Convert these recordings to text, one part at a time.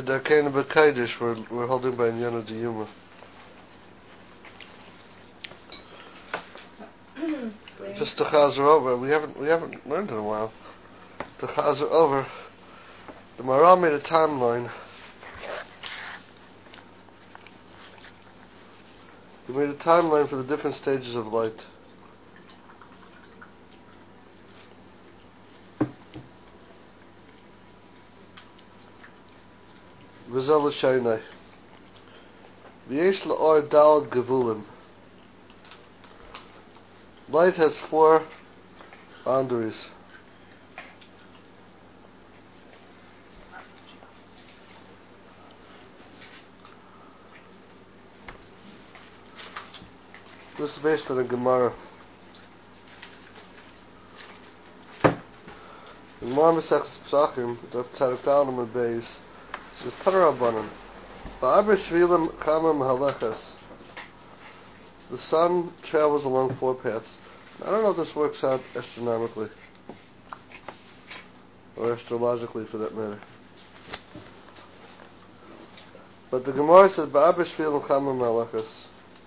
Darkeinu B'Kodesh, we're holding by Inyana Diyuma. Just to chazer over, we haven't learned in a while. To chazer over, the Maharal made a timeline. He made a timeline for the different stages of light. V'zel l'shaynai. V'yesh l'or dal gevulim. Light has 4 boundaries. This is based on a Gemara. In Gemara Mesechus Pesachim, Daf Tzadik Dalam and Beis, says Tanar Rabbanan, Ba'arba Shvilim Chama Mahalechas. The sun travels along 4 paths. I don't know if this works out astronomically, or astrologically for that matter. But the Gemara says Ba'arba Shvilim Chama Mahalechas.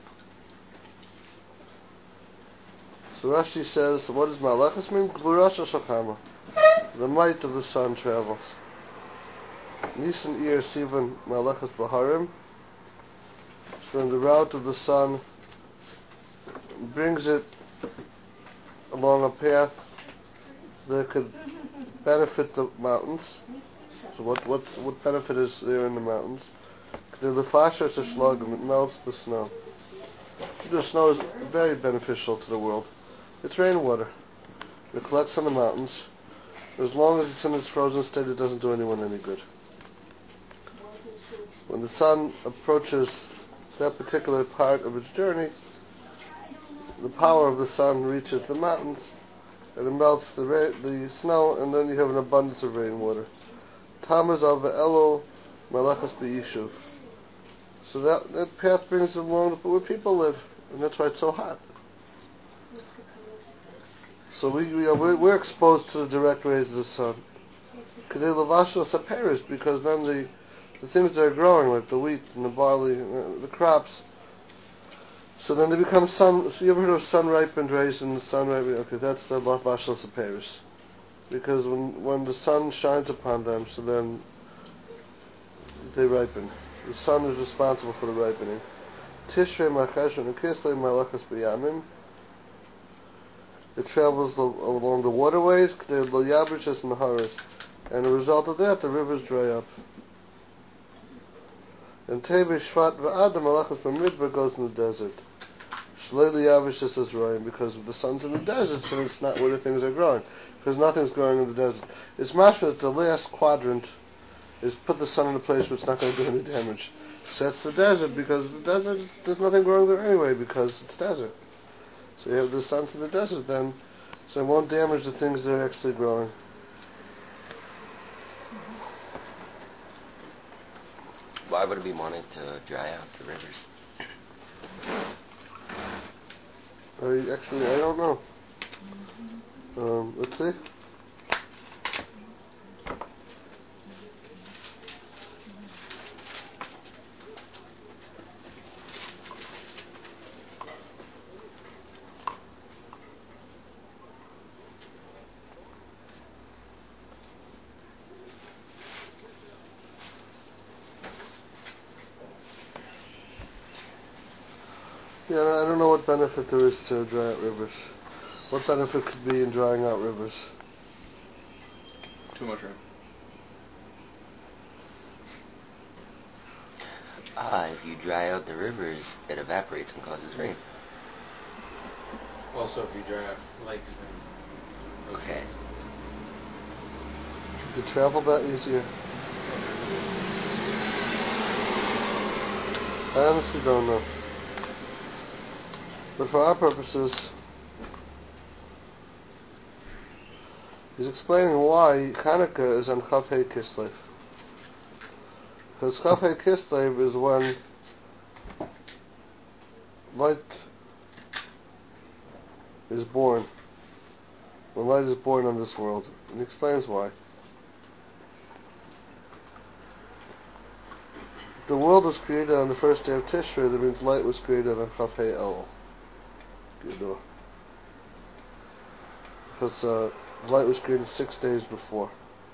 So Rashi says, what does Malachas mean? Gvurasha Shachama. The might of the sun travels. Nisan Ir Sivan Malachas Baharim. So then the route of the sun brings it along a path that could benefit the mountains. So what benefit is there in the mountains? The Fasher is a shlagim, it melts the snow. The snow is very beneficial to the world. It's rainwater. It collects on the mountains. As long as it's in its frozen state, it doesn't do anyone any good. When the sun approaches that particular part of its journey, the power of the sun reaches the mountains, and it melts the snow, and then you have an abundance of rainwater. Tamaz av elul malachas be'ishuv. So that path brings it along where people live, and that's why it's so hot. So we're exposed to the direct rays of the sun. Because then the things that are growing, like the wheat and the barley, the crops, so then they become sun. So you ever heard of sun-ripened raisins, sun-ripened? Okay, that's the lavashal saperis. Because when the sun shines upon them, so then they ripen. The sun is responsible for the ripening. Tishrei machashon and kislei malachas b'yamim. It travels along the waterways, and the result of that, the rivers dry up. And Tevi Shvat v'Adam Malachas B'Midbar goes in the desert. Shlei Yavish is Ryan, because if the sun's in the desert, so it's not where the things are growing, because nothing's growing in the desert. It's mashma that the last quadrant is put the sun in a place where it's not going to do any damage. So that's the desert, because the desert, there's nothing growing there anyway, because it's desert. So you have the sun's in the desert then, so it won't damage the things that are actually growing. Why would it be wanted to dry out the rivers? I don't know. Let's see. Yeah, I don't know what benefit there is to dry out rivers. What benefit could be in drying out rivers? Too much rain. If you dry out the rivers, it evaporates and causes rain. Also, if you dry out lakes and Okay. You could travel that easier. I honestly don't know. But for our purposes, he's explaining why Hanukkah is on Chav Hei Kislev. Because Chav Hei Kislev is when light is born. When light is born on this world. And he explains why. the world was created on the first day of Tishrei, that means light was created on Chaf Hei El. Because light was created 6 days before.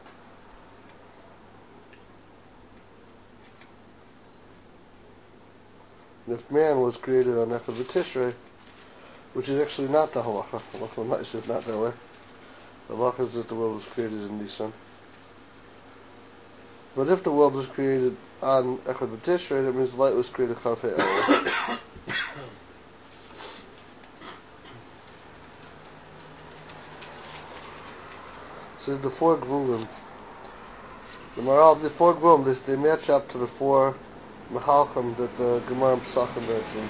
And if man was created on Echad B'Tishrei, which is actually not the halacha. Halacha L'maisa is not that way. The halacha is that the world was created in Nisan. But if the world was created on Echad B'Tishrei, that means light was created Chaf Hei El. So the four Gvulim. The Maral, the four Gvulim, they match up to the four Mahalchim that the Gemara Pesachim mentions.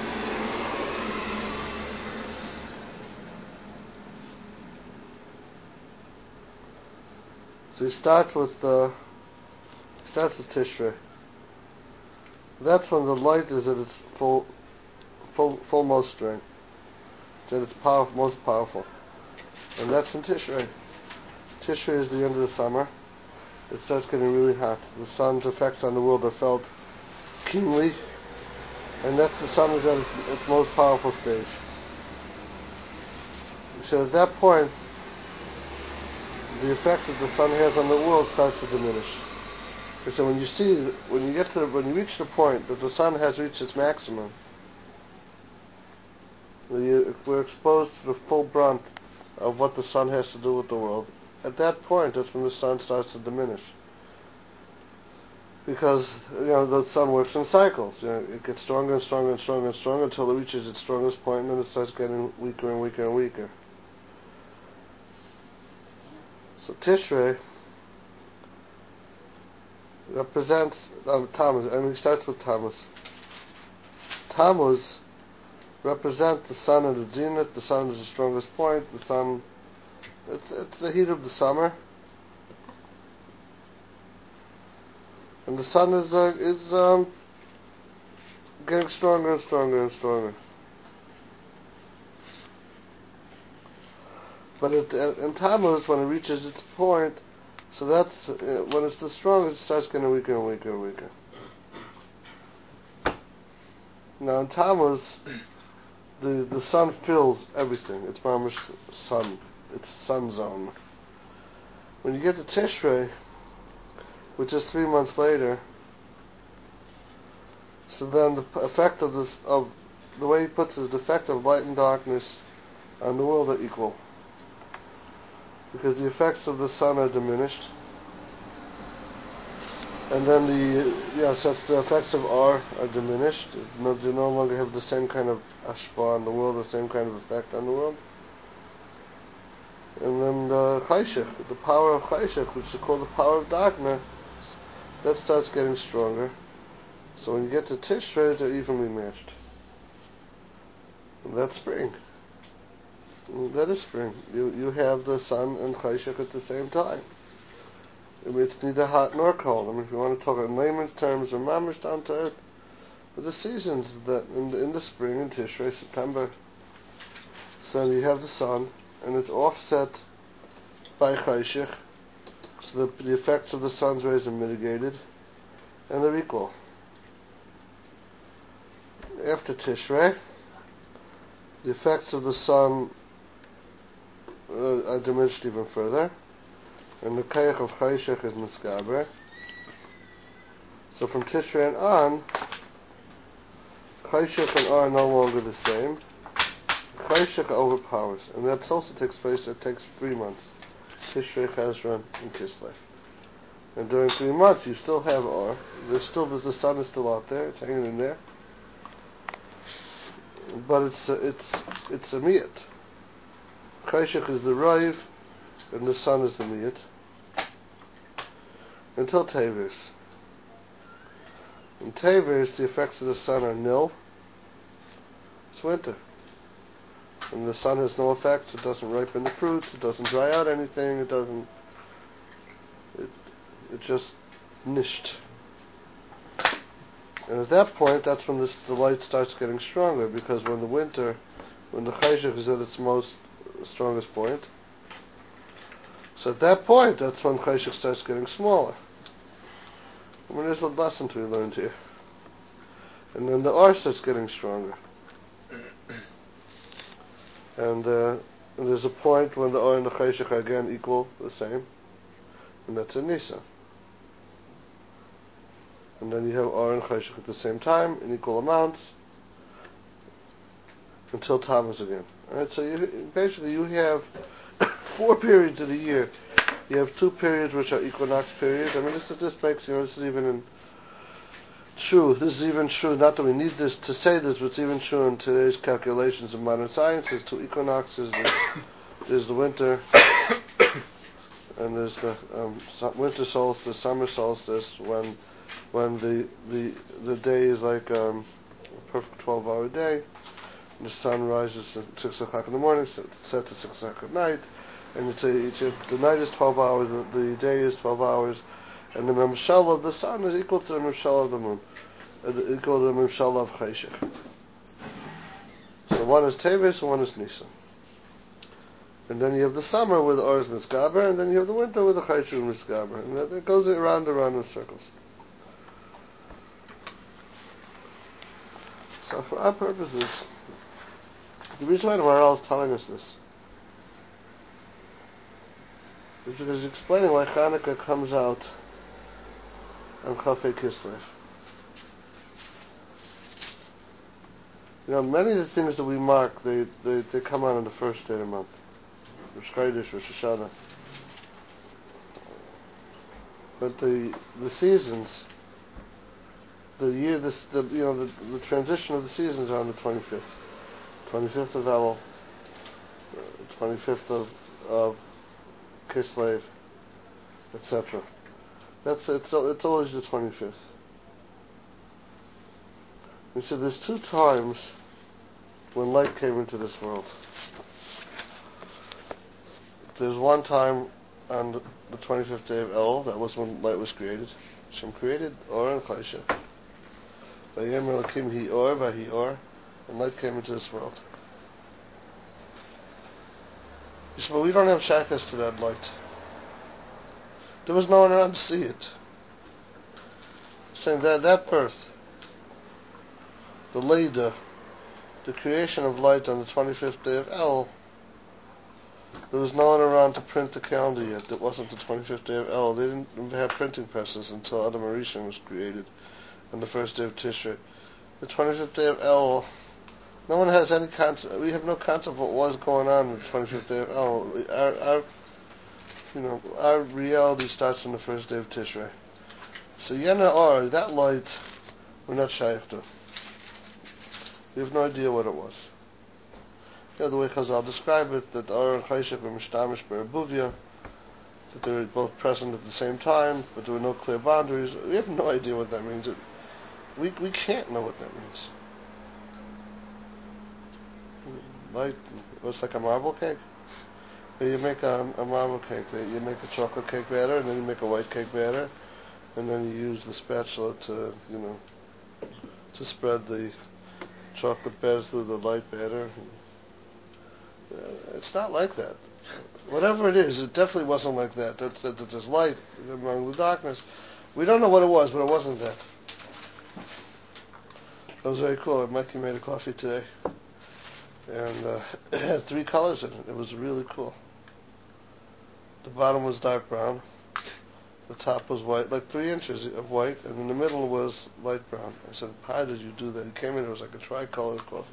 So he starts with Tishrei. That's when the light is at its full most strength. It's at its most powerful. And that's in Tishrei. Tishrei is the end of the summer. It starts getting really hot. The sun's effects on the world are felt keenly, and the sun is at its most powerful stage. So at that point, the effect that the sun has on the world starts to diminish. And so when you reach the point that the sun has reached its maximum, we're exposed to the full brunt of what the sun has to do with the world. At that point, that's when the sun starts to diminish. Because, the sun works in cycles. It gets stronger and stronger and stronger and stronger until it reaches its strongest point, and then it starts getting weaker and weaker and weaker. So Tishrei represents Tammuz, and he starts with Tammuz. Tammuz represents the sun at its zenith. The sun is the strongest point. The sun, it's the heat of the summer. And the sun is getting stronger and stronger and stronger. But in Tammuz, when it reaches its point, so that's when it's the strongest, it starts getting weaker and weaker and weaker. Now in Tammuz, the sun fills everything. It's mamish sun. It's sun zone. When you get to Tishrei, which is 3 months later, so then the effect of the way he puts it, the effect of light and darkness on the world are equal. Because the effects of the sun are diminished. And then since the effects of R are diminished, they no longer have the same kind of ashpah on the world, the same kind of effect on the world. And then the Chayshech, the power of Chayshech, which is called the power of darkness, that starts getting stronger. So when you get to Tishrei, they're evenly matched. And that's spring. That is spring. You have the sun and Chayshech at the same time. It's neither hot nor cold. If you want to talk in layman's terms or mamish down to earth, the seasons that in the spring, in Tishrei, September, so you have the sun, and it's offset by Chayshech, so the effects of the sun's rays are mitigated, and they're equal. After Tishrei, the effects of the sun are diminished even further, and the kayach of Chayshech is miskaber. So from Tishrei and on, Chayshech and R are no longer the same. Chayshech overpowers, and that also takes 3 months. Tishrei, Chazran, and Kislev. And during 3 months, you still have R. The sun is still out there; it's hanging in there. But it's a miyat. Chayshech is the raiv, and the sun is the miyat. Until Teves. In Teves, the effects of the sun are nil. It's winter. And the sun has no effects. It doesn't ripen the fruits. It doesn't dry out anything. It just nisht. And at that point, that's when the light starts getting stronger, because when the Chayshech is at its strongest point, so at that point, that's when Chayshech starts getting smaller. I mean, there's a lesson to be learned here. And then the R starts getting stronger. And there's a point when the R and the Cheshach are again equal, the same. And that's in Nisan. And then you have R and Cheshach at the same time, in equal amounts, until Tammuz again. Alright, so you have 4 periods of the year. You have 2 periods which are equinox periods. I mean, this makes, this is even true. This is even true, not that we need this to say this, but it's even true in today's calculations of modern science. There's 2 equinoxes. There's the winter, and there's the winter solstice, summer solstice, when the day is like a perfect 12-hour day. The sun rises at 6 o'clock in the morning, sets at 6 o'clock at night, and the night is 12 hours, the day is 12 hours, and the Memshala of the sun is equal to the Memshala of the moon, equal to the Memshala of Cheshach. So one is Teves and one is Nisan. And then you have the summer where the Or is Mitzgaber, and then you have the winter where the Cheshach is Mitzgaber, and it goes around in circles. So for our purposes, the reason why the Maharal is telling us this is because he's explaining why Hanukkah comes out on Chafei Kislev. Many of the things that we mark, they come out on the first day of the month. Rosh Chodesh, Rosh Hashanah. But the seasons, the transition of the seasons are on the 25th. 25th of Elul, 25th of Kislev, etc. It's always the 25th. And so there's 2 times when light came into this world. There's one time on the 25th day of Elul, that was when light was created. Hashem created Or and Cheshach. Vayem Elokim hi Or vahi Or, and light came into this world. You say, but we don't have shakas to that light. There was no one around to see it. Saying that birth, the Leida, the creation of light on the 25th day of El, there was no one around to print the calendar yet. It wasn't the 25th day of El. They didn't have printing presses until Adam Harishon was created on the first day of Tishrei. The 25th day of El, no one has any concept. We have no concept of what was going on the 25th day of El. Our reality starts on the first day of Tishrei. So Yena Or, that light, we're not shaykh to. We have no idea what it was. The way Chazal describe it, that Or and Cheshach were mishtamish b'erbuvia, that they were both present at the same time, but there were no clear boundaries. We have no idea what that means. We can't know what that means. Light, it's like a marble cake. You make a marble cake. You make a chocolate cake batter, and then you make a white cake batter, and then you use the spatula to spread the chocolate batter through the light batter. It's not like that. Whatever it is, it definitely wasn't like that. That there's light among the darkness. We don't know what it was, but it wasn't that. That was very cool. Mikey made a coffee today, and it had 3 colors in it. It was really cool. The bottom was dark brown. The top was white, like 3 inches of white, and in the middle was light brown. I said, how did you do that? He came in, it was like a tricolor coffee.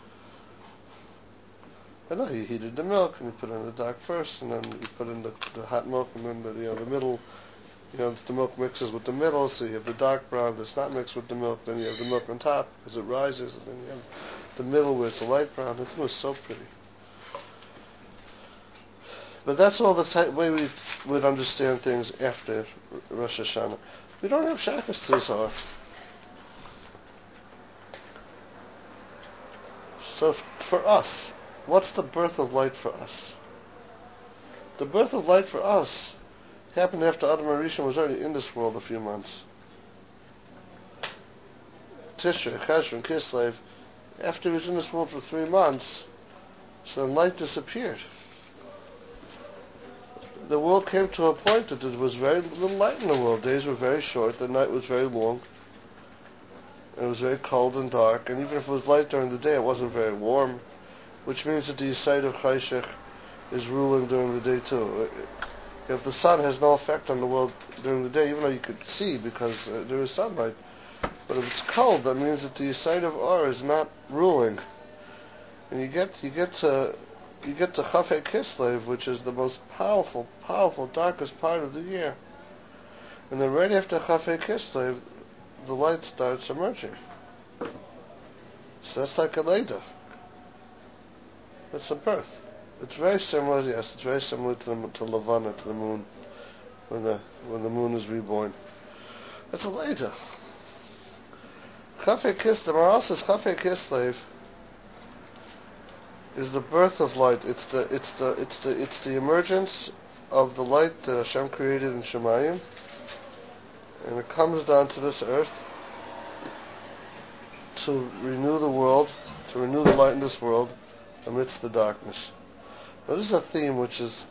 But no, he heated the milk, and he put in the dark first, and then he put in the hot milk, and then the middle, the milk mixes with the middle, so you have the dark brown that's not mixed with the milk, then you have the milk on top as it rises, and then you have the middle where it's a light brown. It was so pretty. But that's all the way we would understand things after Rosh Hashanah. We don't have shakas to this hour. So for us, what's the birth of light for us? The birth of light for us happened after Adam Harishon was already in this world a few months. Tishrei, Cheshvan, Kislev, after he was in this world for 3 months, so then light disappeared. the world came to a point that there was very little light in the world. Days were very short, the night was very long, and it was very cold and dark, and even if it was light during the day, it wasn't very warm, which means that the side of Chayshech is ruling during the day too. If the sun has no effect on the world during the day, even though you could see because there is sunlight, but if it's cold, that means that the side of Or is not ruling, and you get to Chafei Kislev, which is the most powerful, darkest part of the year, and then right after Chafei Kislev, the light starts emerging. So that's like a Leda. That's a birth. It's very similar, yes, it's very similar to Levana, to the moon, when the moon is reborn. That's a Leda. Chafei Kislev, the Maharal says Chafei Kislev is the birth of light. It's the emergence of the light that Hashem created in Shemayim, and it comes down to this earth to renew the world, to renew the light in this world amidst the darkness. Now this is a theme which is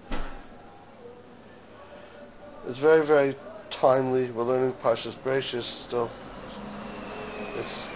very, very timely. We're learning Parshas Bereishis still. It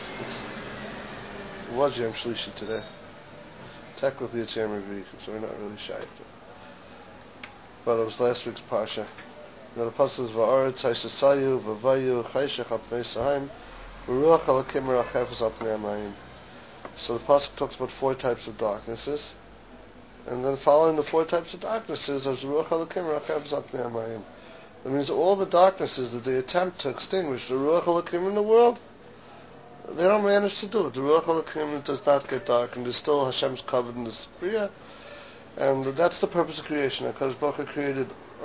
was Yom Shlishi today. Technically it's Yom Revi'i, so we're not really shy. But it was last week's Parsha. Now the pasuk is Va'aretz Haishasayu V'vayu Chayshech Al Pnei Sahaim V'ruach Halakim Merachefes Al Pnei Hamayim. So the pasuk talks about 4 types of darknesses, and then following the 4 types of darknesses, there's Ruach Halakim Merachefes Al Pnei Hamayim. That means all the darknesses that they attempt to extinguish the Ruach Halakim in the world, they don't manage to do it. The Ruach Halakim does not get dark, and there's still Hashem's covered in the Bria, and that's the purpose of creation. HaKadosh Baruch Hu created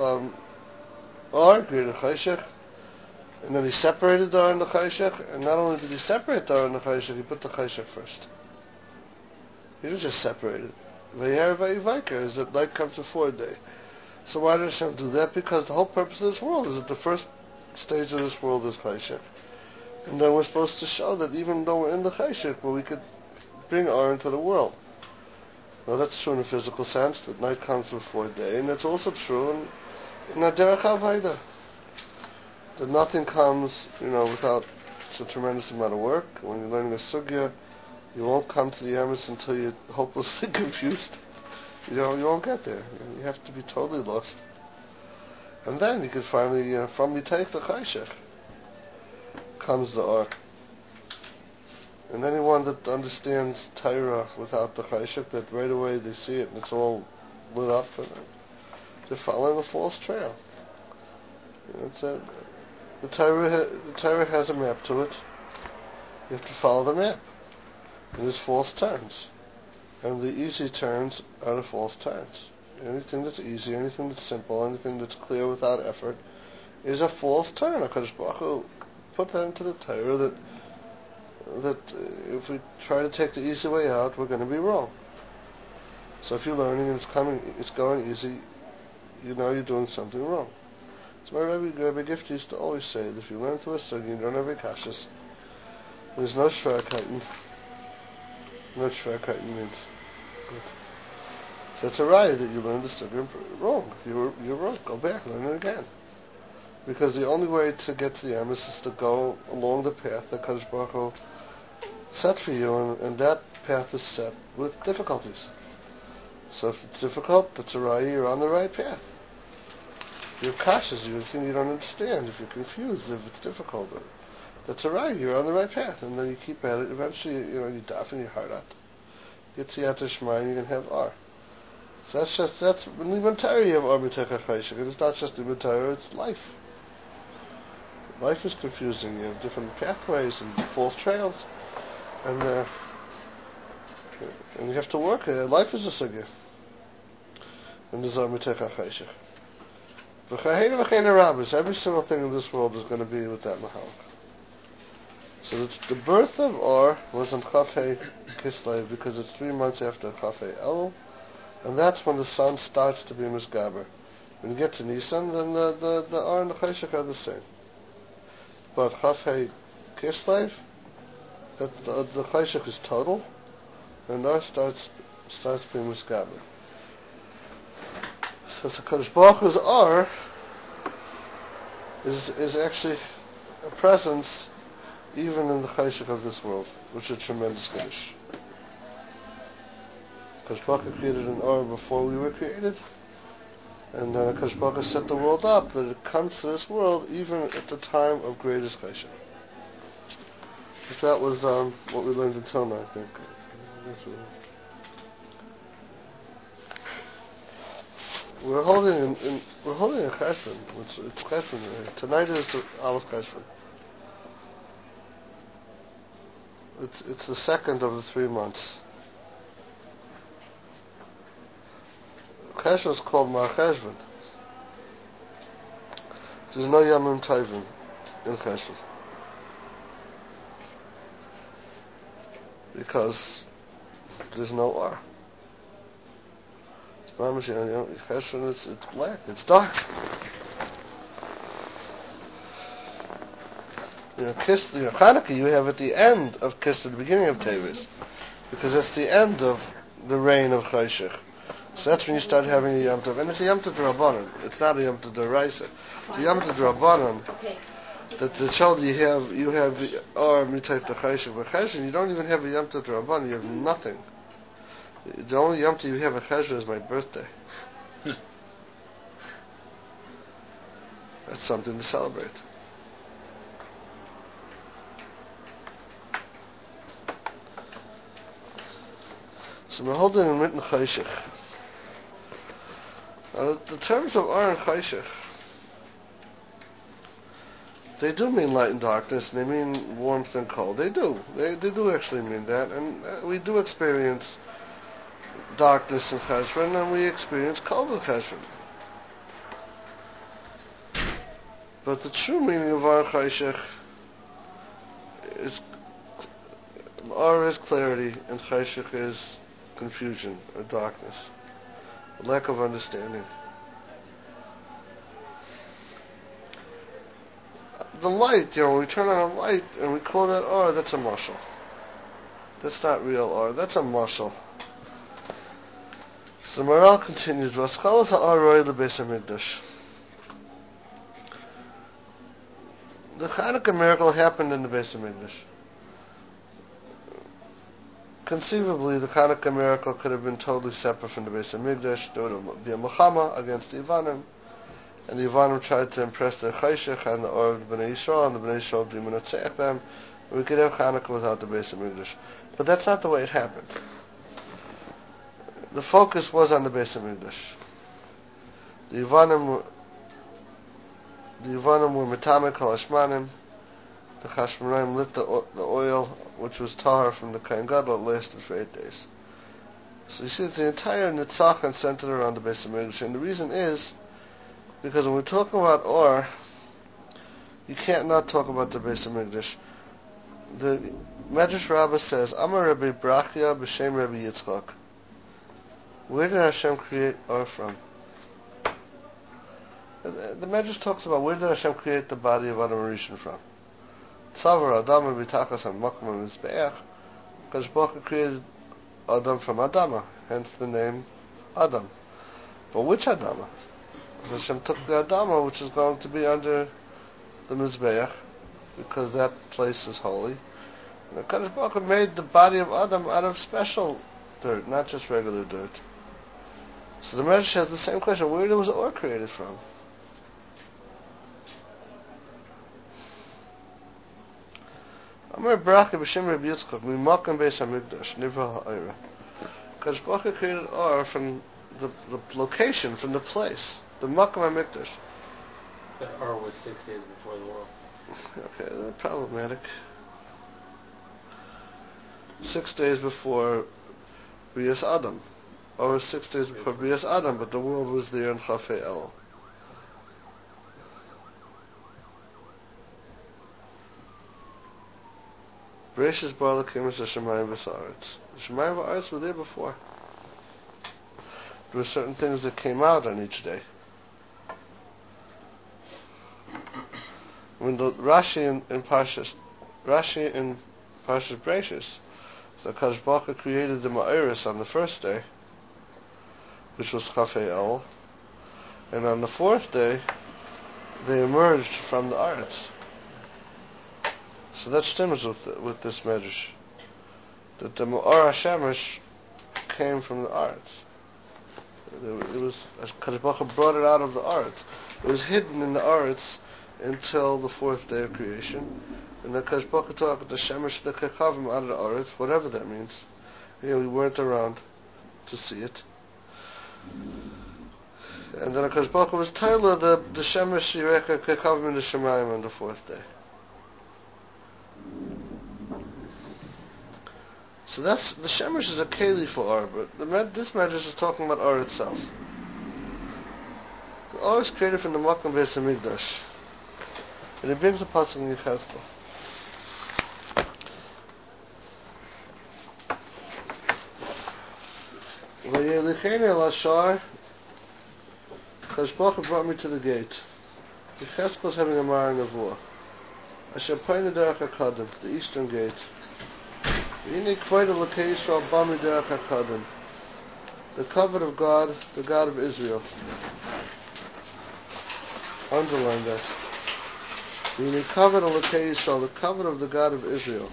created Chayshech, and then he separated the Or and the Chayshech, and not only did he separate the Or and the Chayshech, he put the Chayshech first. He didn't just separate it. Vayher Vayivaker is that light comes before day. So why did Hashem do that? Because the whole purpose of this world is that the first stage of this world is Chayshech. And then we're supposed to show that even though we're in the Chayshech, well, we could bring Or into the world. Now that's true in a physical sense, that night comes before day, and it's also true in a Derech HaAvayda, that nothing comes, without a tremendous amount of work. When you're learning a sugya, you won't come to the emes until you're hopelessly confused. You won't get there. You have to be totally lost. And then you can finally, from Yitayich the Chayshech, comes the Or. And anyone that understands Torah without the Chayshech, that right away they see it and it's all lit up, and they're following a false trail. The Torah has a map to it. You have to follow the map. And there's false turns. And the easy turns are the false turns. Anything that's easy, anything that's simple, anything that's clear without effort is a false turn. HaKadosh Baruch Hu put that into the Torah that if we try to take the easy way out, we're going to be wrong. So if you're learning and it's going easy, you're doing something wrong. So my Rabbi Gift used to always say that if you learn through a sugi, you don't have a kashas, there's no shvarkaiten. No shvarkaiten means good. So it's a raya that you learned the sugi wrong. You're wrong. Go back, learn it again. Because the only way to get to the emes is to go along the path that Kadosh Baruch Hu set for you, and that path is set with difficulties. So if it's difficult, that's a raya, you're on the right path. If you're cautious, you think you don't understand, if you're confused, if it's difficult, that's a raya, you're on the right path, and then you keep at it. Eventually, you daven your heart out. Get to Yad Shema, and you can have Or. So that's when Liman Torah you have Or B'Techa Chayshech, and it's not just Liman Torah, it's life. Life is confusing. You have different pathways and false trails, and you have to work. Life is a sugya, and there's Or B'Techa Chayshech. Every single thing in this world is going to be with that mahal. So the birth of Or was in Chafei Kislev because it's 3 months after Chafei Elul, and that's when the sun starts to be misgaber. When you get to Nisan, then the Or and the Chayshech are the same. But Chafei Kislev, the Chayshech is total, and Or starts being misgaber. So the Kadosh Baruch Hu's Or is actually a presence even in the Chayshik of this world, which is a tremendous Kiddush. Kadosh Baruch Hu created an Or before we were created, and then Kadosh Baruch Hu set the world up that it comes to this world even at the time of greatest Chayshik. If that was what we learned until now, I think. That's what we're holding in Cheshvan. It's Cheshvan. Right? Tonight is the Aleph Cheshvan. It's the second of the 3 months. Cheshvan is called Mar Cheshvan. There's no Yamim Tovim in Cheshvan because there's no Or. Cheshvan, it's black, it's dark. Chanukah you have at the end of Kislev, the beginning of Teves, because it's the end of the reign of Chayshich. So that's when you start having a Yom Tov, and it's a Yom Tov D'Rabbanan. It's not a Yom Tov D'Oraisa. It's a Yom Tov D'Rabbanan. That the child you have or mitayv the Chayshich, but Chayshich you don't even have a Yom Tov D'Rabbanan. You have nothing. The only Yom Tov you have at Cheshvan is my birthday. That's something to celebrate. So we're holding in Mitten Chayshich. Now the terms of Or and Chayshich, they do mean light and darkness, and they mean warmth and cold. They do. They do actually mean that, and we do experience darkness in Cheshvan, and we experience cold in Cheshvan. But the true meaning of Or Chayshich is Or is clarity, and Chayshich is confusion or darkness, lack of understanding. The light, when we turn on a light and we call that Or, that's a mashal. That's not real Or, that's a mashal. So Maral continues, Vaskalas ha'Or roi lebeis HaMikdash. The Chanukah miracle happened in the Beis HaMikdash. Conceivably, the Chanukah miracle could have been totally separate from the Beis HaMikdash. There would be a Milchama against the Yevanim, and the Yevanim tried to impress their Chayshich and the Or of the Bnei Yisrael, and the Bnei Yisrael would be menatzeach them, and we could have Chanukah without the Beis HaMikdash. But that's not the way it happened. The focus was on the Beis HaMikdash. The Yevanim were Metamek Halashmanim. The Chashmonaim lit the oil, which was tahar from the Kohen Gadol. It lasted for 8 days. So you see, it's the entire Nitzachon centered around the Beis HaMikdash, and the reason is because when we're talking about Or, you can't not talk about the Beis HaMikdash. The Medrash Rabbah says, Amar Rabbi Brachya b'Shem Rabbi Yitzchak. Where did Hashem create Or from? The Medrash talks about where did Hashem create the body of Adam Rishon from. Tzavar Adam b'tachas ha'makom ha'mizbeach. Kadosh Baruch Hu created Adam from Adama, hence the name Adam. But which Adama? Hashem took the Adama, which is going to be under the Mizbeach, because that place is holy. And Kadosh Baruch Hu made the body of Adam out of special dirt, not just regular dirt. So the Medrash has the same question: where was Or created from? Amar Bracha b'Shem Rabbi Yitzchak mimakam Beis HaMikdash nivra ha'ira. Kadosh Baruch Hu created Or from the location, from the place, the makam HaMikdash. That Or was 6 days before the world. Okay, problematic. 6 days before Brias Adam. Or 6 days before Brias Adam, but the world was there in Chafei El. Bereshis bara Elokim es hashamayim v'sa'aretz. The Shemayim v'aretz were there before. There were certain things that came out on each day. When the Rashi in Parshas Bereshis, so Kadosh Baruch Hu created the Ma'aris on the first day, which was Chafei El, And on the fourth day, they emerged from the Aretz. So that stems with this medrash, that the Me'or HaShemesh came from the Aretz. It was, Kadosh Baruch Hu brought it out of the Aretz. It was hidden in the Aretz until the fourth day of creation. And then Kadosh Baruch Hu took the Shemesh, the Kekavim out of the Aretz, whatever that means. Again, we weren't around to see it. And then Kadosh Baruch Hu was Taila the Shemesh Yireka Kekavim in the Shemayim on the fourth day. So that's, the Shemesh is a Keli for Ar, but this medrash is talking about Ar itself. The Ar is created from the Makom Beis HaMikdash. And it brings a pasuk in Yechezkel. Vayelicheni el Ashar, Kadosh Baruch Hu brought me to the gate. Yechezkel is having a Mara Nevuah. Asher Paina Derech HaKadim, the eastern gate. The covenant of God, the God of Israel. Underline that. The covenant of the God of Israel.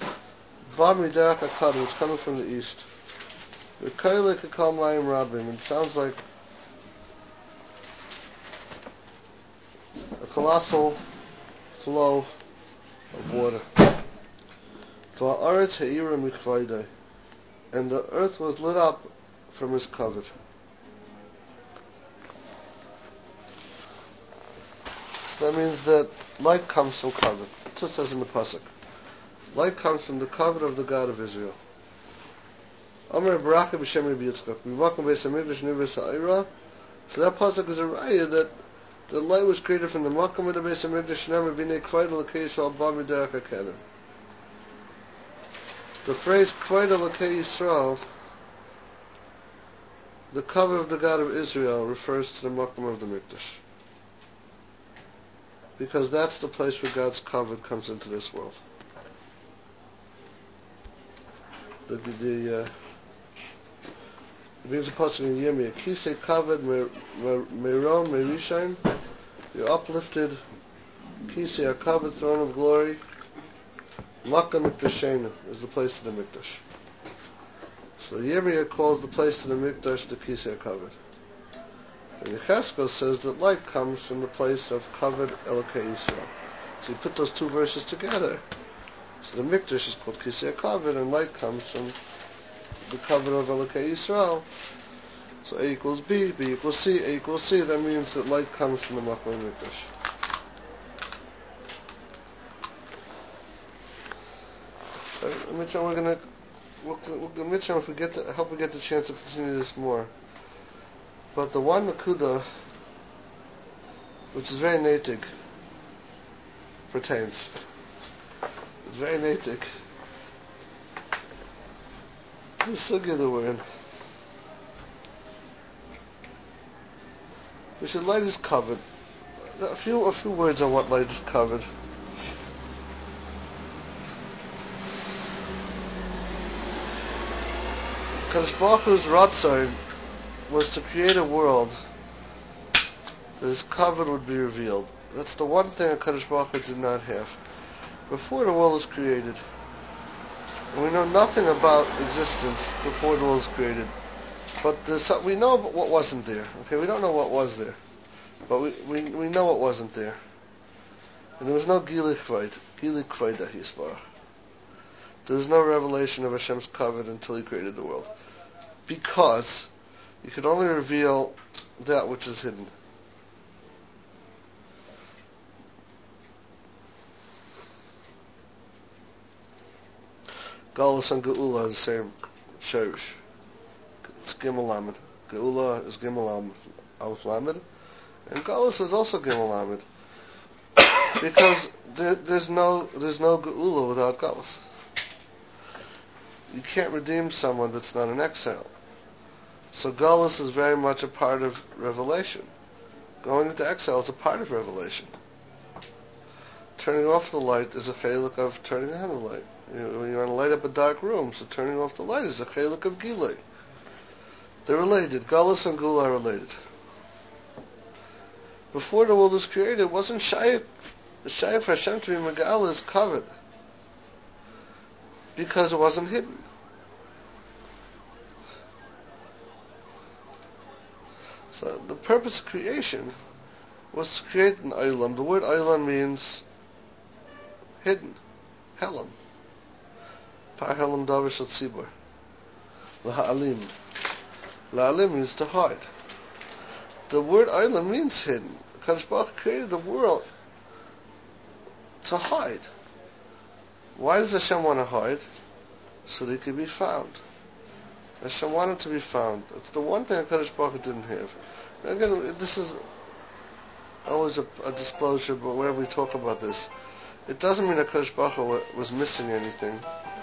It's coming from the east. It sounds like a colossal flow of water. And the earth was lit up from his covet. So that means that light comes from covet. That's what it says in the pasuk. Light comes from the covet of the God of Israel. So that pasuk is a raya that the light was created from the makom of the Beis Hamikdash. The phrase Kvod Elokei Yisrael, the cover of the God of Israel, refers to the Makom of the Mikdash. Because that's the place where God's covenant comes into this world. It brings a passage in Yirmiyah, Kisei Kavod Meron Merishain, you uplifted Kisei HaKavod, throne of glory. Makkah Mikdashenu is the place of the Mikdash. So Yirmiyah calls the place of the Mikdash the Kisei HaKavod. And Yechezkel says that light comes from the place of Kavod Elokei Yisrael. So you put those two verses together. So the Mikdash is called Kisei HaKavod, and light comes from the Kavod of Elokei Yisrael. So A equals B, B equals C, A equals C. That means that light comes from the Makkah Mikdash. Mitchell, we're gonna Mitchell, if we get to, I hope we get the chance to continue this more. But the one Nakuda, which is very natic, pertains. It's very natic. The sugya that we're in. We said light is covered. A few words on what light is covered. Kadosh Baruch Hu's Ratzon was to create a world that his covenant would be revealed. That's the one thing that Kadosh Baruch Hu did not have. Before the world was created, and we know nothing about existence before the world was created, but we know what wasn't there. Okay, we don't know what was there, but we know what wasn't there. And there was no Gili Kvod Yisbarach. There was no revelation of Hashem's covenant until He created the world. Because you could only reveal that which is hidden. Galus and Geula are the same shirish. It's Gimel Lamed. Geula is Gimel Aleph Lamed, and Galus is also Gimel Lamed. Because there's no Geula without Galus. You can't redeem someone that's not in exile. So Galus is very much a part of revelation. Going into exile is a part of revelation. Turning off the light is a chelik of turning on the light. You want to light up a dark room, so turning off the light is a chelik of Gilei. They're related. Galus and Geula are related. before the world was created, it wasn't shaykh for Hashem to be Megala is covered, because it wasn't hidden. So the purpose of creation was to create an Olam. The word Olam means hidden, Helam. Par Helam Davar Shel Tzibur. Laha'alim. La'alim means to hide. The word Olam means hidden. Kadosh Baruch Hu created the world to hide. Why does Hashem want to hide? So that he could be found. Hashem wanted to be found. It's the one thing HaKadosh Baruch Hu didn't have. Now again, this is always a disclosure, but whenever we talk about this, it doesn't mean that HaKadosh Baruch Hu was missing anything.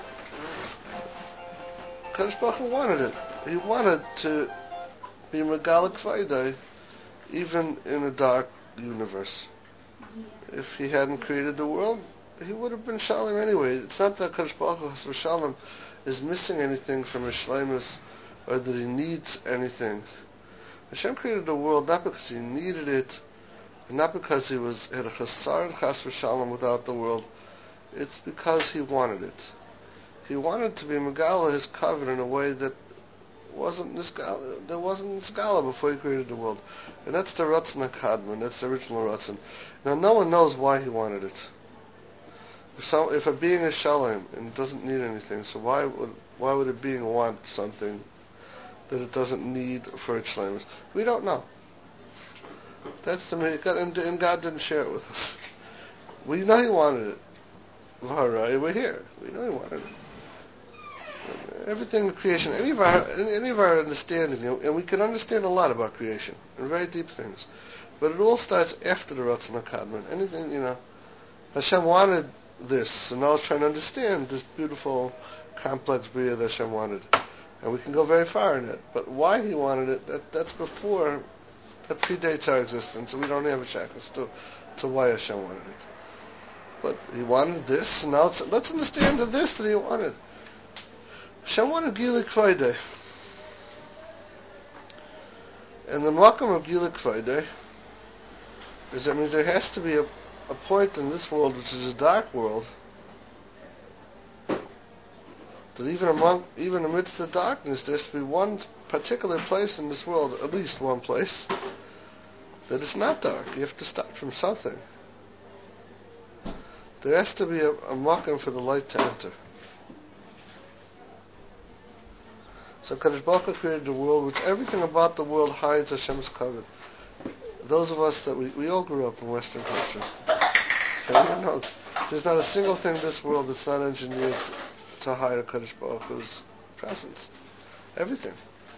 HaKadosh Baruch Hu wanted it. He wanted to be Megala Kvaydai, even in a dark universe. If he hadn't created the world, he would have been Shalom anyway. It's not that HaKadosh Baruch Hu Shalom is missing anything from his Shleimus, or that he needs anything. Hashem created the world not because he needed it, and not because he had a chasar and chas v'shalom without the world. It's because he wanted it. He wanted to be Megala, his covenant, in a way that wasn't Nisgala before he created the world. And that's the Ratzon HaKadmon, that's the original Ratzon. Now no one knows why he wanted it. If a being is Shalom and doesn't need anything, so why would a being want something that it doesn't need for its Shleimus? We don't know. That's the Mikad, and God didn't share it with us. We know he wanted it. We're here. We know he wanted it. Everything in creation, any of our understanding, and we can understand a lot about creation, and very deep things, but it all starts after the Ratzon HaKadmon. Anything, Hashem wanted this, so now let's try to understand this beautiful, complex Bria that Hashem wanted. And we can go very far in it. But why he wanted it, that's before, that predates our existence, and we don't have a shackles to why Hashem wanted it. But he wanted this, and now let's understand this that he wanted. Hashem wanted Gili Kvaydai. And the Makam of Gili Kvaydai is that means there has to be a point in this world, which is a dark world, that even amidst the darkness, there has to be one particular place in this world, at least one place, that is not dark. You have to start from something. There has to be a makam for the light to enter. So Kadosh Baruch Hu created the world, which everything about the world hides Hashem's covered. Those of us that we all grew up in Western cultures. There's not a single thing in this world that's not engineered to hide a Kadosh Baruch Hu's presence. Everything.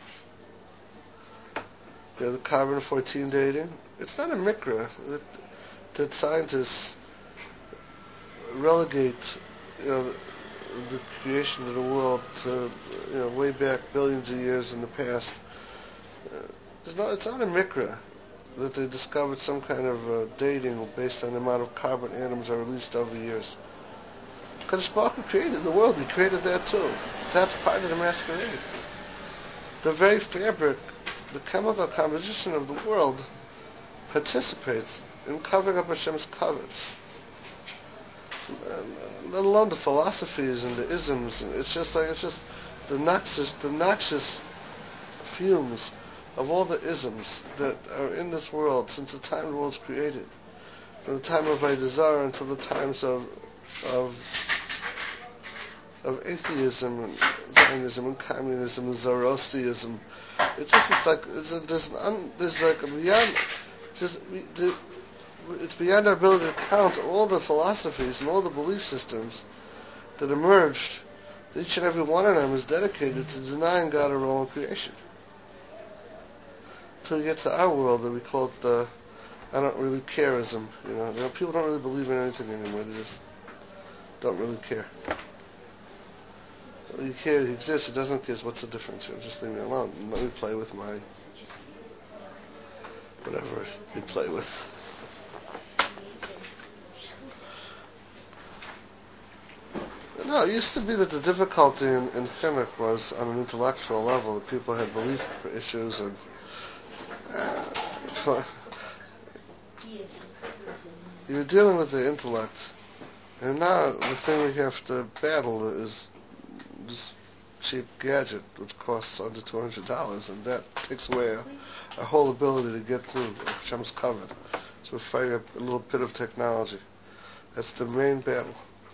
The carbon-14 dating. It's not a mikra that scientists relegate, the creation of the world to, way back billions of years in the past. It's not a mikra that they discovered some kind of dating based on the amount of carbon atoms are released over years. Kadosh Baruch Hu created the world. He created that too. That's part of the masquerade. The very fabric, the chemical composition of the world participates in covering up Hashem's covet. Let alone the philosophies and the isms. It's just the noxious fumes of all the isms that are in this world since the time the world was created, from the time of Avodah until the times of atheism and Zionism and communism and Zoroastrianism. It's beyond our ability to count all the philosophies and all the belief systems that emerged. Each and every one of them is dedicated to denying God a role in creation. Until we get to our world, that we call it the I don't really careism. People don't really believe in anything anymore. They just don't really care. You care, he exists, he doesn't care. What's the difference? Just leave me alone. Let me play with my whatever you play with. No, it used to be that the difficulty in chinuch was on an intellectual level. That people had belief issues, and you're dealing with the intellect. And now the thing we have to battle is this cheap gadget, which costs under $200, and that takes away our whole ability to get through Hashem's covered. So we're fighting a little bit of technology. That's the main battle.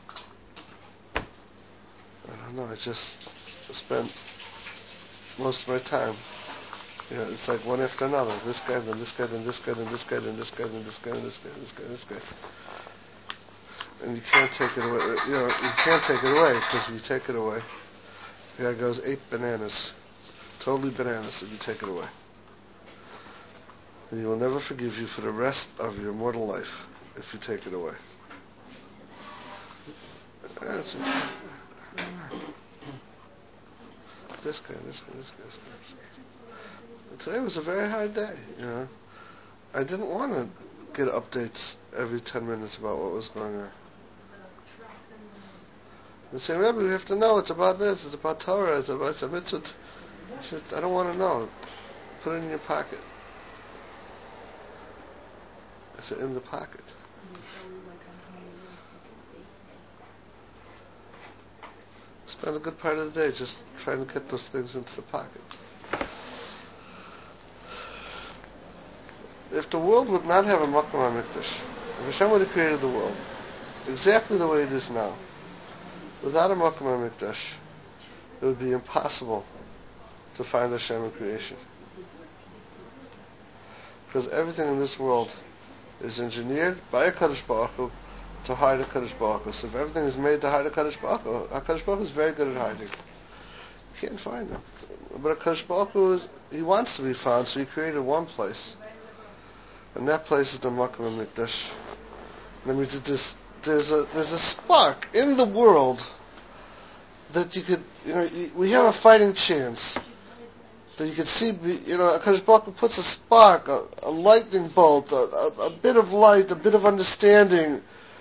I don't know, I just spent most of my time, it's like one after another. This guy, then this guy, then this guy, then this guy, then this guy, then this guy, then this guy, this guy, this guy. And you can't take it away. You can't take it away, because if you take it away, the guy goes ape bananas. Totally bananas if you take it away. And he will never forgive you for the rest of your mortal life if you take it away. This guy. Today was a very hard day, I didn't want to get updates every 10 minutes about what was going on. They say, Rebbe, we have to know. It's about this. It's about Torah. It's about some mitzvah. I said, I don't want to know. Put it in your pocket. I said, in the pocket. Spend a good part of the day just trying to get those things into the pocket. If the world would not have a Makom HaMikdash, if Hashem would have created the world exactly the way it is now, without a Makom HaMikdash, it would be impossible to find Hashem in creation. Because everything in this world is engineered by a Kadosh Baruch Hu to hide a Kadosh Baruch Hu. So if everything is made to hide a Kadosh Baruch Hu, a Kadosh Baruch Hu is very good at hiding. You can't find him. But a Kadosh Baruch Hu, he wants to be found, so he created one place. And that place is the Makom HaMikdash. That means that there's a spark in the world that you could, we have a fighting chance that you could see, Kadosh Baruch Hu puts a spark, a lightning bolt, a bit of light, a bit of understanding,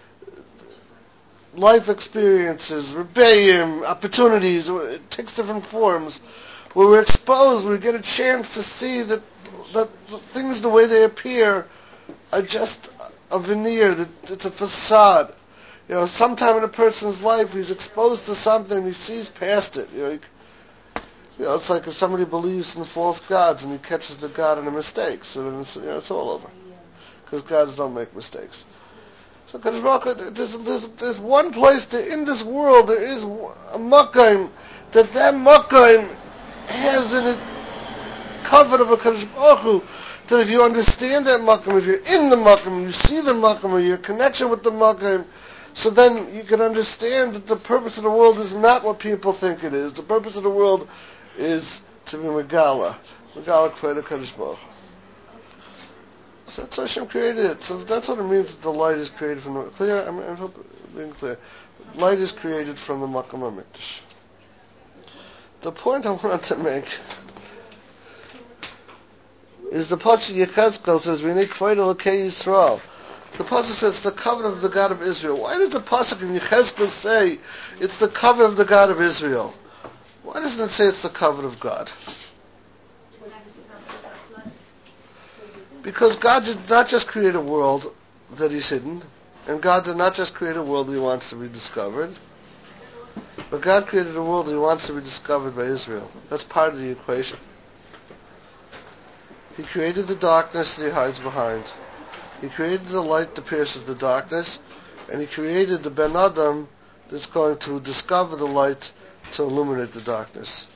life experiences, rebellion, opportunities. It takes different forms. Where we're exposed, we get a chance to see that things the way they appear are just a veneer, that it's a facade. Sometime in a person's life he's exposed to something and he sees past it. It's like if somebody believes in false gods and he catches the god in a mistake, so then it's all over. Because gods don't make mistakes. So Kadosh Baruch Hu, there's one place in this world, there is a Makom, that Makom has in it covered of a Kadosh Baruch Hu, that if you understand that Makom, if you're in the Makom, you see the Makom, or your connection with the Makom, so then you can understand that the purpose of the world is not what people think it is. The purpose of the world is to be Megala Kvei Kadosh Baruch Hu. So that's why Hashem created it. So that's what it means that the light is created from the... Clear? I hope I'm being clear. Light is created from the Makom HaMikdash. The point I wanted to make is the Pasuk Yechezkel says, "V'nei Kvei Elokei Yisrael." The Pasuk says it's the covenant of the God of Israel. Why does the Pasuk in Yechezkel say it's the covenant of the God of Israel? Why doesn't it say it's the covenant of God? Because God did not just create a world that He's hidden, and God did not just create a world that He wants to be discovered, but God created a world that He wants to be discovered by Israel. That's part of the equation. He created the darkness that He hides behind. He created the light that pierces the darkness, and He created the Ben Adam that's going to discover the light to illuminate the darkness.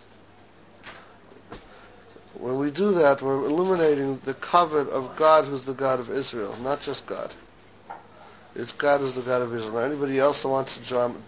When we do that, we're illuminating the covenant of God, who's the God of Israel, not just God. It's God who's the God of Israel. Now, anybody else that wants to jump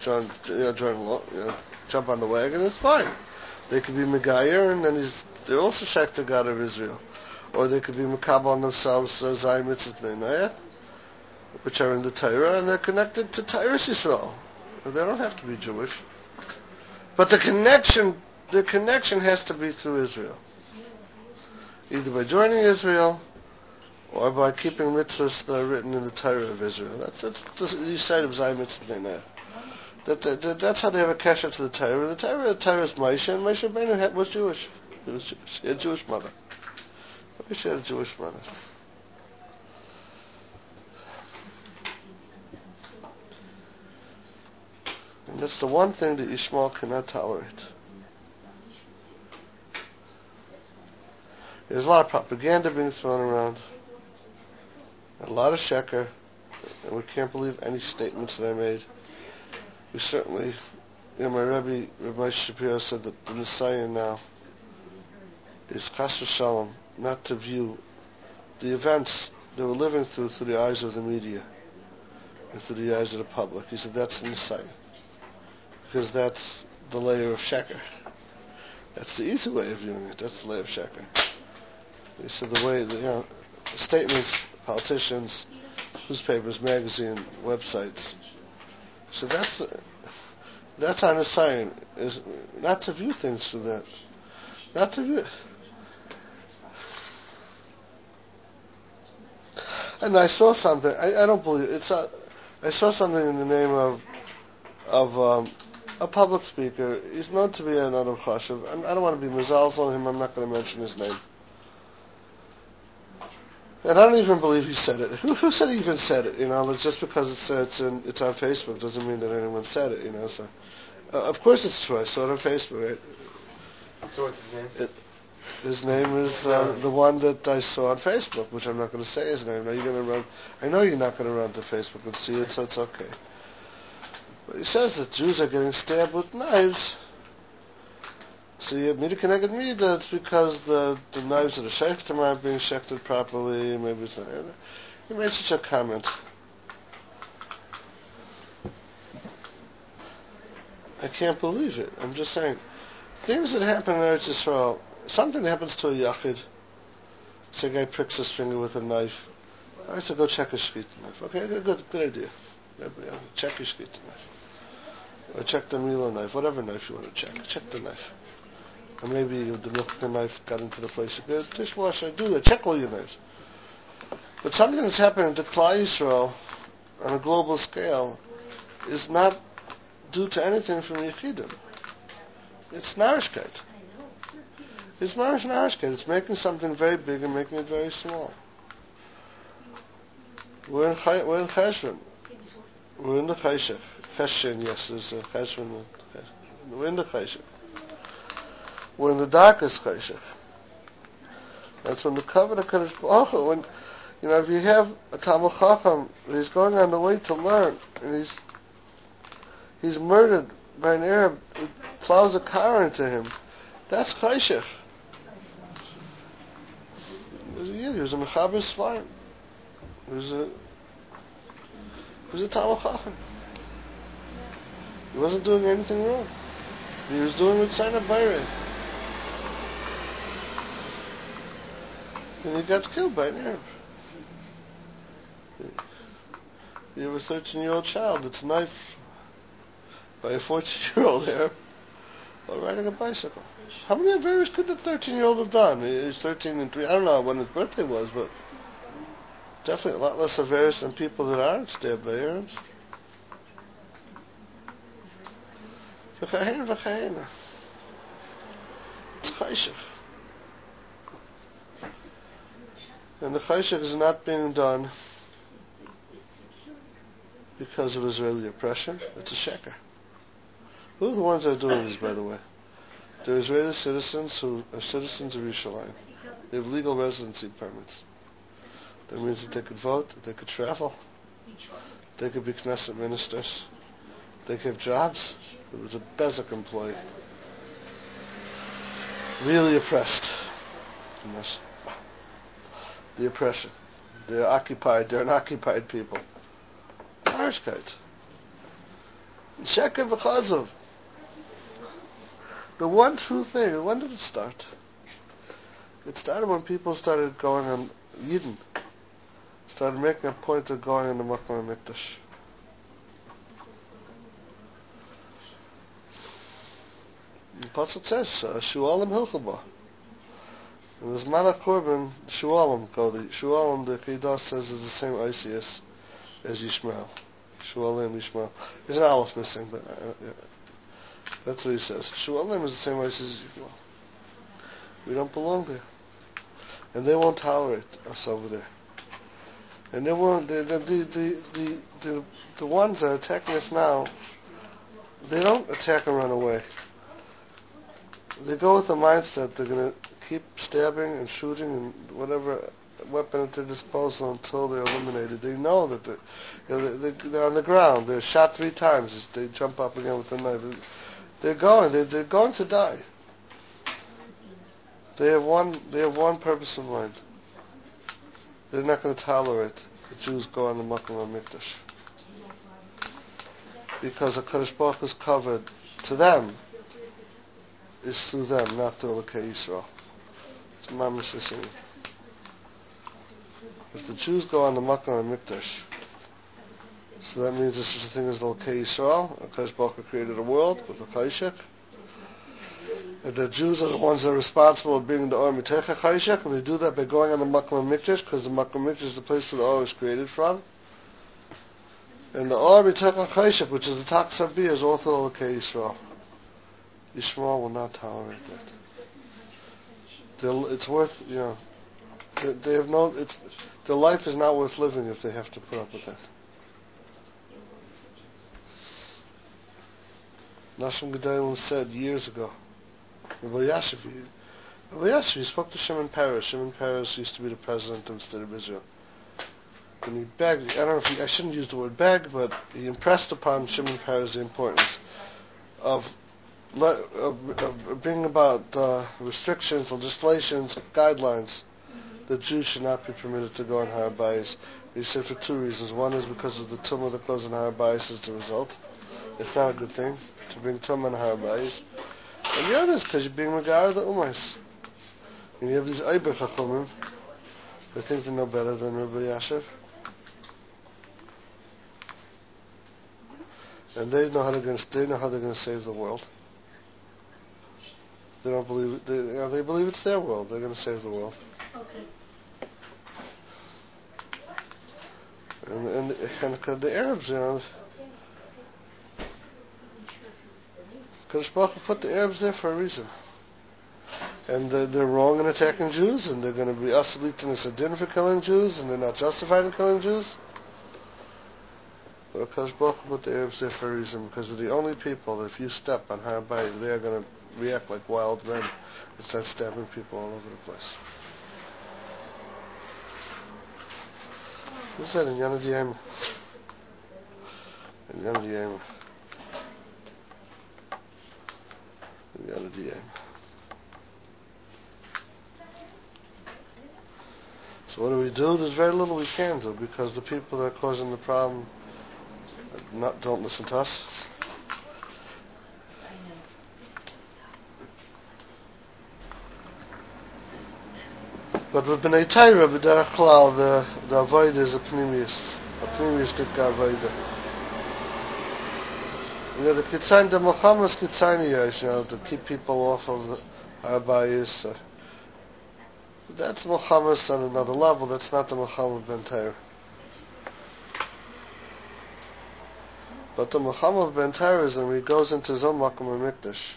on the wagon, it's fine. They could be Megayer, and then they're also shaykh the God of Israel. Or they could be Makabal on themselves, Zayim Mitzvot Bnei Noach, which are in the Torah, and they're connected to Tyrus Yisrael. They don't have to be Jewish. But their connection has to be through Israel. Either by joining Israel, or by keeping mitzvahs that are written in the Torah of Israel. That's the side of Zayim Mitzvot Bnei Noach. That's how they have a kasher to the Torah. The Torah is Moshe, and Moshe Rabbeinu was Jewish. He had a Jewish mother. Moshe had a Jewish mother. that's the one thing that Yishmael cannot tolerate. There's a lot of propaganda being thrown around, a lot of sheker, and we can't believe any statements that are made. We certainly, my Rebbe, Rabbi Shapiro, said that the Messiah now is chas v'shalom, not to view the events that we're living through the eyes of the media and through the eyes of the public. He said that's the Messiah, because that's the layer of sheker. That's the easy way of viewing it. That's the layer of sheker. He said the way, statements, politicians, newspapers, magazine, websites. So that's our Messiah, is not to view things through that. Not to view. And I saw something. I don't believe it's. I saw something in the name of a public speaker. He's known to be an Adam Chashuv. I don't want to be mezalzel on him. I'm not going to mention his name. And I don't even believe he said it. Who said he even said it? Just because it's on Facebook doesn't mean that anyone said it. So, of course it's true. I saw it on Facebook. Right? So what's his name? His name is the one that I saw on Facebook, which I'm not going to say his name. I know you're not going to run to Facebook and see it, so it's okay. But he says that Jews are getting stabbed with knives. So you have to connect me that it's because the knives of the shechtim aren't being shechted properly. Maybe it's not. He made such a comment. I can't believe it. I'm just saying. Things that happen in Eretz Yisrael, something happens to a yachid. Say a guy pricks his finger with a knife. All right, so go check his shechita knife. Okay, good idea. Check your shechita knife. Or check the Mila knife, whatever knife you want to check. Check the knife. Or maybe the knife got into the place. Good dishwasher, do that. Check all your knives. But something that's happening to Klal Yisrael on a global scale is not due to anything from Yechidim. It's narishkeit. It's narishkeit. It's making something very big and making it very small. We're in Cheshvan. We're in the Cheshach. Cheshin, yes, there's a Cheshvan. We're in the Cheshach. We're in the darkest Cheshach. That's when the cover of Kadosh Baruch Hu, when, if you have a Talmud Chacham, he's going on the way to learn, and he's murdered by an Arab who plows a car into him. That's Cheshach. He was a Mechaber Svarim. He was a Talmud Chacham. He wasn't doing anything wrong. He was doing Ritzayna Bayre. And he got killed by an Arab. You have a 13-year-old child that's knifed by a 14-year-old Arab while riding a bicycle. How many Averis could the 13-year-old have done? He's 13 and 3. I don't know when his birthday was, but definitely a lot less Averis than people that aren't stabbed by Arabs. V'chahena. It's Cheshach. And the Cheshach is not being done because of Israeli oppression. It's a sheker. Who are the ones that are doing this, by the way? They're Israeli citizens who are citizens of Yerushalayim. They have legal residency permits. That means that they could vote, they could travel, they could be Knesset ministers, they could have jobs. It was a Bezek employee. Really oppressed. The oppression. They're occupied. They're an occupied people. Arishkeit. Sheker v'chazov. The one true thing. When did it start? It started when people started going on Yidden. Started making a point of going on the Makom HaMikdash. The Pasuk says, Shu'alim hilchaba. And there's Malach Korban, Shu'alim go. The Shu'alim, the Kedah says, is the same ICS as Yishmael. Shu'alim, Yishmael. There's an Aleph missing, but that's what he says. Shu'alim is the same ICS as Yishmael. We don't belong there. And they won't tolerate us over there. And they won't, the ones that are attacking us now they don't attack and run away. They go with the mindset they're going to keep stabbing and shooting and whatever weapon at their disposal until they're eliminated. They know that they're on the ground. They're shot 3 times. They jump up again with the knife. They're going to die. They have one purpose in mind. They're not going to tolerate the Jews go on the Makom HaMikdash. Because HaKadosh Baruch Hu is covered to them is through them, not through Elokei Yisrael. It's mamish the same. If the Jews go on the Makom HaMikdash, so that means there's such a thing as Elokei Yisrael. HaKadosh Baruch Hu created a world with a Chayshek. And the Jews are the ones that are responsible for bringing the Or Mitecha Chayshek, and they do that by going on the Makom HaMikdash, because the Makom HaMikdash is the place where the Or was created from. And the Or Mitecha Chayshek, which is the Tachas Abiyah, is also Elokei Yisrael. Yishmael will not tolerate that. It's worth, they have no, their life is not worth living if they have to put up with that. Nashim Gedalim said years ago, Rabbi Yashiv spoke to Shimon Peres. Shimon Peres used to be the president of the state of Israel. And he begged, I shouldn't use the word beg, but he impressed upon Shimon Peres the importance of bringing about restrictions, legislations, guidelines that Jews should not be permitted to go on Har Bayis. He said for 2 reasons. One is because of the tumah that goes on Har Bayis as the result. It's not a good thing to bring tumah on Har Bayis. And the other is because you're being Megar the Umais. And you have these Eiber Chachomim. They think they know better than Rabbi Yashiv. And they know how they're going to save the world. They don't believe it. They believe it's their world. They're going to save the world. Okay. And the Arabs, Kadosh Baruch Hu put the Arabs there for a reason. And they're wrong in attacking Jews, and they're going to be aslit in a sadin for killing Jews, and they're not justified in killing Jews. But Kadosh Baruch Hu put the Arabs there for a reason, because they're the only people that if you step on Har Bayis, they're going to react like wild men and start stabbing people all over the place. This is in Yana Diyema. In Yana Diyema. In Yana Diyema. So what do? There's very little we can do, because the people that are causing the problem don't listen to us. But with B'nai Torah, b'derech klal, the avodah is a pneumistic avodah. The kitzayin, the Muhammad's kitzayin, to keep people off of the Har Bayis. That's Muhammad's on another level. That's not the Muhammad ben Torah. But the Muhammad ben Torah is when he goes into his own Makom HaMikdash,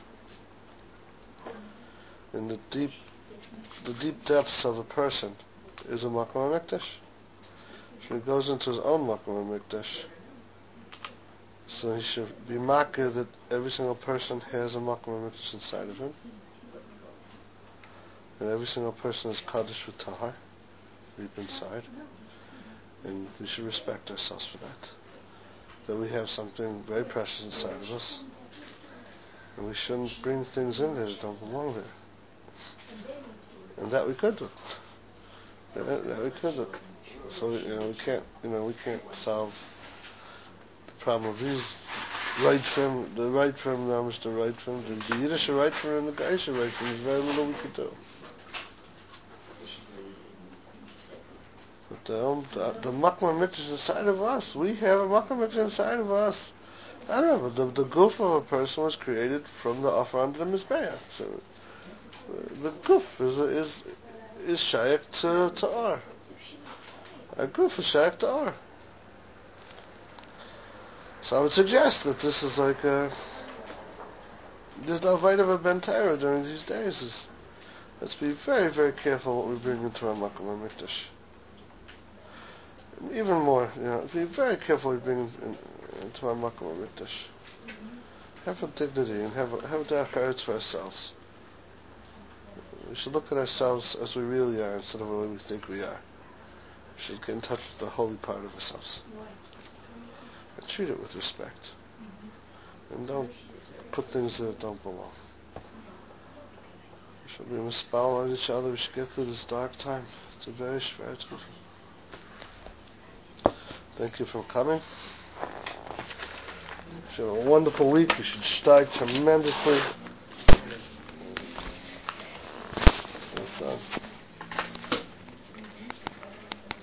in the deep depths of a person is a Makom HaMikdash. So he goes into his own Makom HaMikdash. So he should be makir that every single person has a Makom HaMikdash inside of him. And every single person is Kaddish with Tahar, deep inside. And we should respect ourselves for that. That we have something very precious inside of us. And we shouldn't bring things in there that don't belong there. And that we could do. That we could do. So we can't solve the problem of these the right from the Yiddish right from and the Geisha right from. There's very little we could do. But the Makom HaMikdash inside of us, we have a Makom HaMikdash inside of us. I don't know, but the goof of a person was created from the offer under the Mizbeach. So the goof is shaykh to R. A goof is shaykh to R. So I would suggest that this is like there's no fight of a Ben Torah during these days. Let's be very, very careful what we bring into our Makom HaMikdash. Even more, be very careful what we bring into our Makom HaMikdash. have a dignity and have a dark hearts for ourselves. We should look at ourselves as we really are instead of the way we think we are. We should get in touch with the holy part of ourselves and treat it with respect. And don't put things that don't belong. We should be mispal on each other. We should get through this dark time. It's a very schwer tkufa. Thank you for coming. You should have a wonderful week. You should steig tremendously.